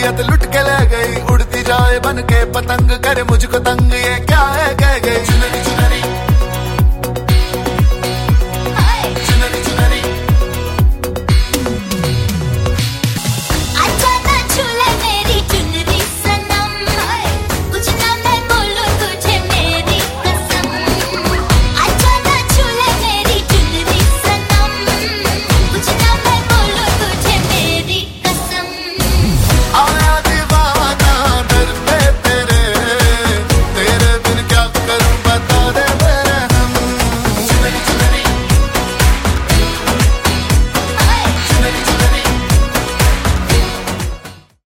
काबिलियत लुट के ले गई, उड़ती जाए बन के पतंग, करे मुझको तंग, ये क्या है कह गई। चुनरी चुनरी